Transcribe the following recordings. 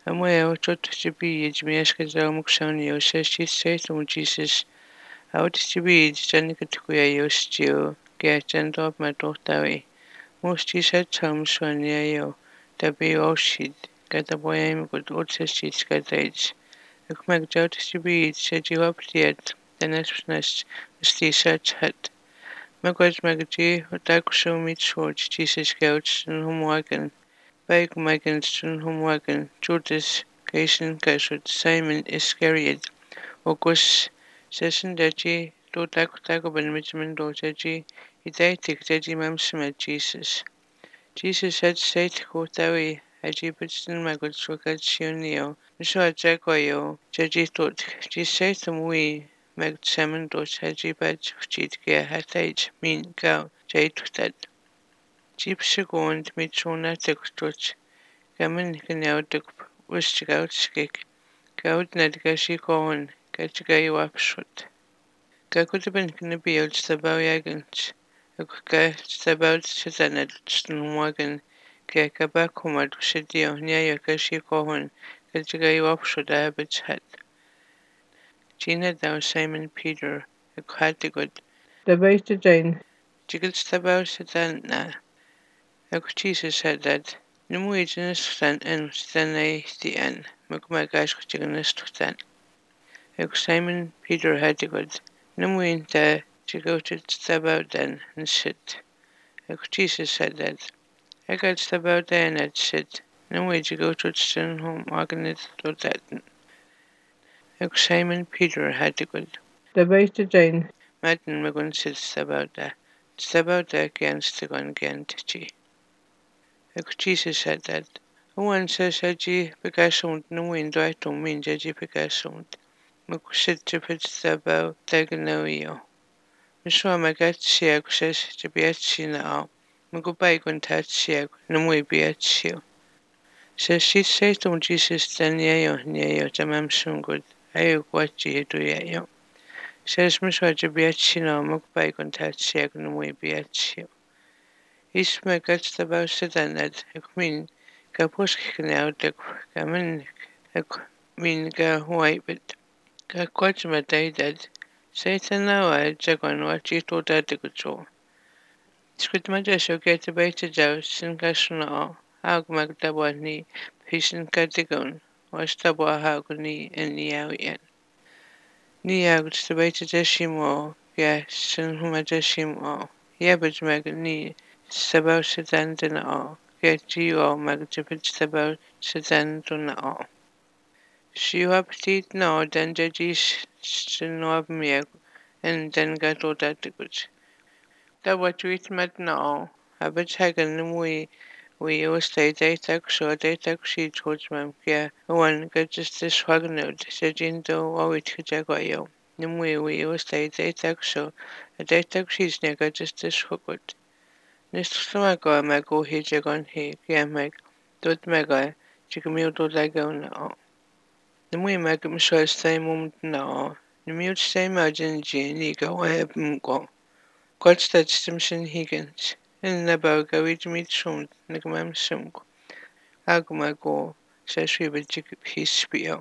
Amoeo Chotachibi, Jimiashka Mukshani, Shashi Satan, Jesus, out Chibi, Janikatuya Yostio, Gatchand of my daughter. Most said some Shania, Tabi Oshid, Gataboyam, good Otsashid, Gatage. A Kmak Jotachibi, said you up yet, the next such hat. Magwaj Magaji, Otakusho Mitchwatch, Jesus Gouch, and Homewagon. Big Megan Homewagon, Judas, Cation Gashut, Simon Iscariot, August, Session Deji, Dotakotakoban Benjamin Dotaji, Idaitik Deji Mamsima Jesus. Jesus had said Kotawi, Ajibitson Magwaj Wakationio, Mishwa Jagoyo, Jaji Dot, Jisatum we, Mag Salmon Dot Hajibat, Jitkia Hatage, Mean Cow, Jatutat. Jeep Shagond, Michona Textot. Gaman gynewdig wystigawtsgig, gawd nadgashi gohon, gajgai wapshut. Gagudabin gnabiel stabaw yagant, ga stabaw tsadanad snwagan, gagabakumad shidio nyayo gashi gohon, gajgai wapshut abits hat. Gina thou Simon Peter, a quatigud. Dabaita Jane, jigil stabaw sadana, a Jesus had that. Numuigenistan en stanaistian, Mugmagashkuchiganistan. Simon Peter Hadigod, Numuinta Chigotit Stabaudan and shit. Jesus said that. I got Stabaudan at shit. Numuijigotutstan home organit dotatin. Simon Peter Hadigod. The Baita Jane. Madden Magun sit Stabauda. Stabauda against the gun gantichi. Jesus said that. One says Haji Picasso no window I don't mean Jaji Picasso. Mukushit about Daganoio. Mishwa Magat Shiak says to be at Shina. Mugubai Guntat Shiak, no way be at Shio. Says she says to Jesus Danyayo, Nyayo, Tamam Sungud, Ayo Guachi do Yayo. Says Mishwa to be at Shina, Mugubai Guntat Shiak, no way be at Shio. Isma gats about Sedanad, a queen. Kapuskinaudek gamin min ga huaibit. Ka kwachma daidad. Saitanawa jagon wachi to dadigucho. Skritmaja shogeta baita jaw sinkashuna agmag dabwani pishin kadigon. Wastabwa haguni en niawian. Niag stabaita jashimo ya sinhuma jashimo. Yabaj magni sabaw sedandana. Getio magjipit sabaw sedandana. Shiwaptit no danjajish shinwabmiag and dangato datiguch. That what we met now. Habit hagan we stay datak sure datak she told mam kia one got just this wagnod, Sajindo wawit jaguayo. Nimwe we stay datak sure a datak she's nigga just this hookut. Nistamago mago he jagon he kiamag dot mega chikamildo lagona. Nimwe magum show same moment now. Nimute same agent genie go go. God's that stimson higgins. And about go with me soon, Nigmam sunk. Agmago says we will his spear.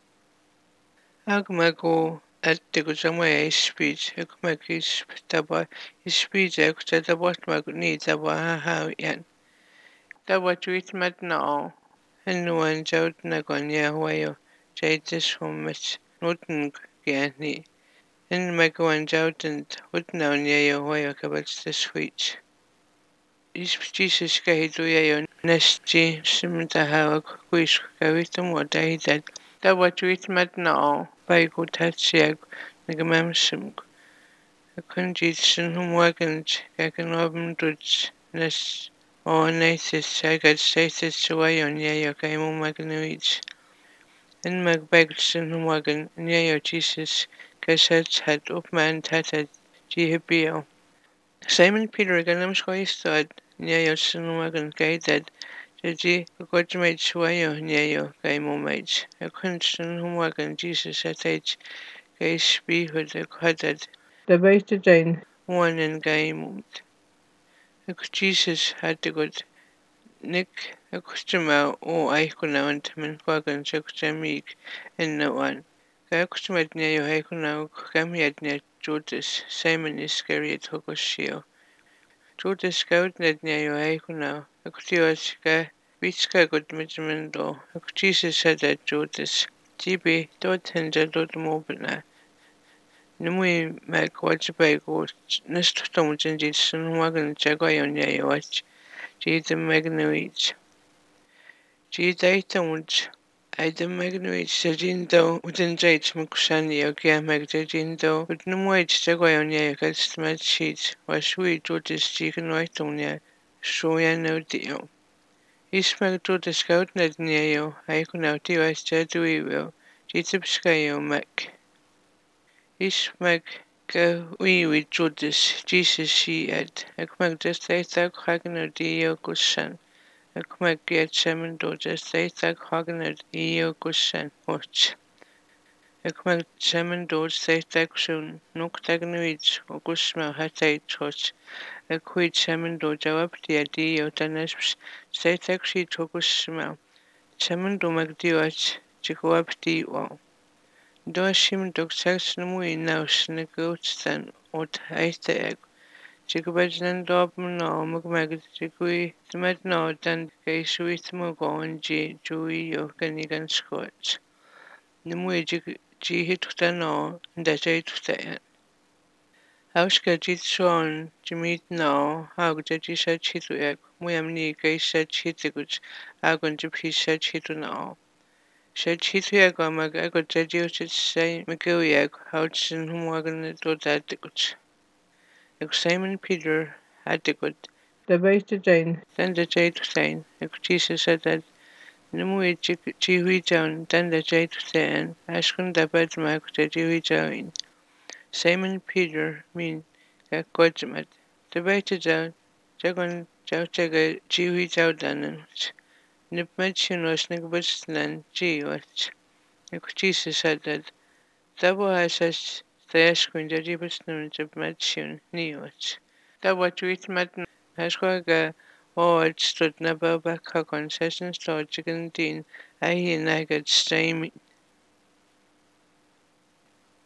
Agmago at the Guzamaya speech, Agmakis Taba, his speech, that the what mag needs about how yan. That what we met now. And no one out Nagonia wayo, Jadis from much, Noten Gianni. And Magoan Joutend, what now near your way about the switch. Jesus kahiduyayo nesji simtahawak kuish kawitum wadahidat. Da what we met now by good hatsiag nagamamsim. A conjitsin whom wagons kakanobum duds nes or nasis sagad status chawayon yayo kaimo magnuich. And magbagsin whom wagon yayo Jesus kasats had upman tatad jihibio. Simon Peter ganam shkoistad. Nyayo sinumagan gaidad. Jaji gojmate shwayo nyayo gaimomage. A kunstin humagan Jesus at age gaish behud a quadad. The beta Jane. One and gaimumd. A Jesus had the good Nick Acostumado o aikuna tamen kwagan chakchamik in no one. Kakustumat niya yo haikuna kamiad niya Judas Simon Iscariot Hokoshio. Judas kautnad niya yo haikuna. Akutiwas ka Vitska good midmendo. Jesus said that Judas. GB dot hinja dot mobile. Numui mag wajibay go nastutom jinjit sunwagan jagayon niya yo wach. Jida magnuich. Jidaitamut Aidamagnuich Jajindo Udanjait Mukushani Okiamag Jajindo Udnumwait Jagoyonia Kasmat Sheet Washui Jotis Jikanwaitonia Shoyano Dio Ismag Jotis Goutnad Neo Aikunauti was Jaduio Jitipskayo Mac Ismag Go with Jotis Jesus she at Akmag just I thought Hagano Dio Kushan Akmak get shaman doja say tag hognet eo gushan watch. Akmak shaman doj say tag shun nuk tagnuich o gushma hatay choch. Akwit shaman doja up the dio danash say tag she togushma. Shaman do magdiwach chico up di wall. Do shim dog saxnumui now snigotstan ot haste Chikabajnan Dobno Mugmag Chikui Smetno Dan Kaisui Smugonji Jui Yokanigan Scotch. Nimui Jihitano Dajay Tusayan. Hauska Jitson Jimit no Haugajisha Chituak Muyamni Gaisha Chitiguch Agon Japisha Chituno. Shachituak Mag Agojajo say Miguiak Hauchin Humagan Dodadiguch. Simon Peter Haddigut. Dabaita Jane, Danda Jade Hussein, Jesus said that Numui Jihui Joan, Danda Jade Hussein, Ashkun Dabad Mak Jihui Joan. Simon Peter mean Gakwajamat. Dabaita Joan, Jagon Jaujaga Jihui Jaudanan. Nipmachin was Nigbuslan G. Watch. Jesus said that Dabo has such Thashkun Jajibusnum Jabmachun Ni Watch. Dawa tweet Matin. Hashwaga Ward stood never back on sessions to chicken dean. I hear nagad steam